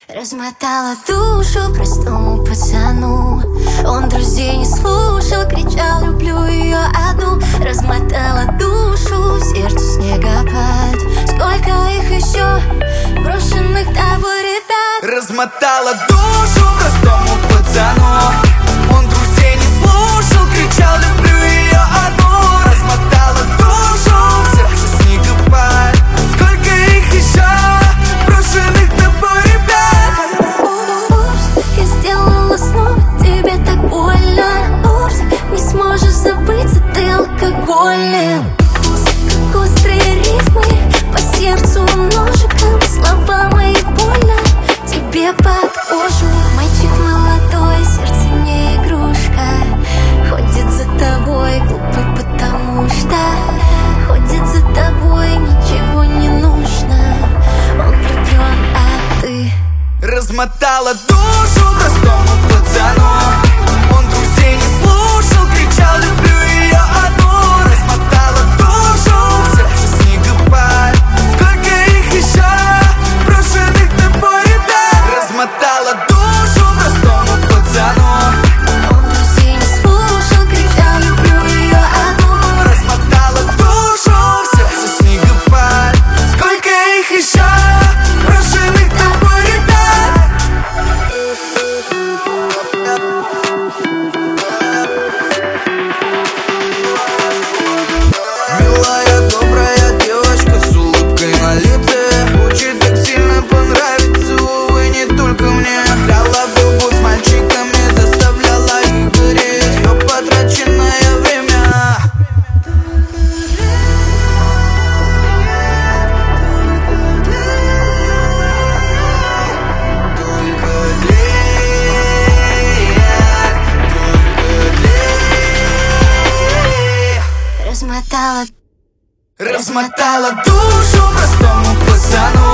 Размотала душу простому пацану. Он друзей не слушал, кричал: люблю ее одну. Размотала душу, в сердце снегопад. Сколько их еще, брошенных тобой ребят. Размотала душу простому пацану. Он друзей не слушал, кричал: люблю ее одну. Размотала душу, в сердце снегопад. Сколько их еще, брошенных тобой ребят. Упс, я сделала снова тебе так больно. Упс, не сможешь забыться, ты алкогольным. Как острые рифмы по сердцу ножиком. Слова мои больно тебе под кожу. Мальчик молодой, сердце не игрушка. Ходит за тобой глупый, потому что ходит за тобой, ничего не нужно. Он влюблен, а ты размотала душу простому пацану. Он друзей не слушал, кричал: люблю ее одну. Размотала душу, в сердце снегопад. Сколько их еще, брошенных тобой ребят. Размотала душу простому пацану. Он друзей не слушал, кричал: люблю ее одну. Размотала душу, в сердце снегопад. Сколько их еще, брошенных тобой ребят. Милая, добрая девочка с улыбкой на лице. Хочет так сильно понравиться, увы, не только мне. Играла в любовь с мальчиками, заставляла их гореть. Ее потраченное время. Размотала Размотала душу простому пацану.